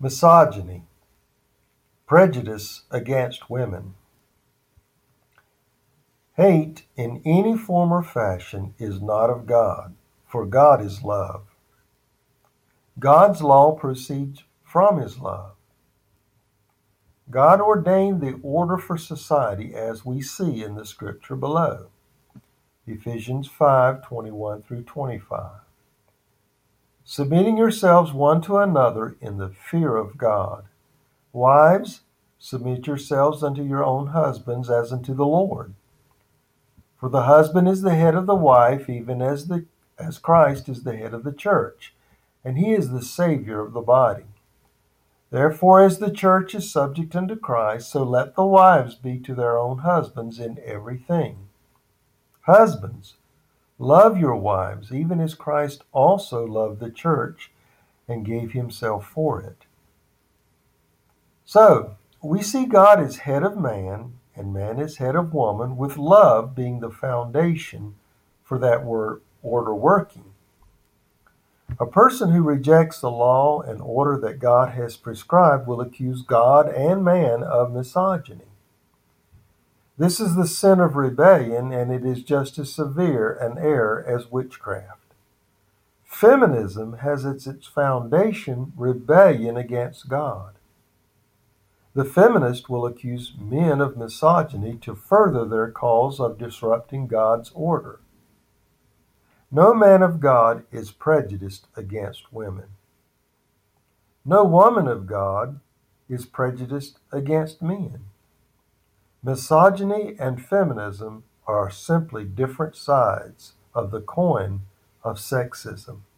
Misogyny, prejudice against women. Hate in any form or fashion is not of God, for God is love. God's law proceeds from his love. God ordained the order for society as we see in the scripture below. Ephesians 5:21 through 25. Submitting yourselves one to another in the fear of God. Wives, submit yourselves unto your own husbands as unto the Lord. For the husband is the head of the wife, even as Christ is the head of the church, and he is the Savior of the body. Therefore, as the church is subject unto Christ, so let the wives be to their own husbands in everything. Husbands, love your wives, even as Christ also loved the church and gave himself for it. So, we see God as head of man and man as head of woman, with love being the foundation for that order working. A person who rejects the law and order that God has prescribed will accuse God and man of misogyny. This is the sin of rebellion, and it is just as severe an error as witchcraft. Feminism has as its foundation rebellion against God. The feminist will accuse men of misogyny to further their cause of disrupting God's order. No man of God is prejudiced against women. No woman of God is prejudiced against men. Misogyny and feminism are simply different sides of the coin of sexism.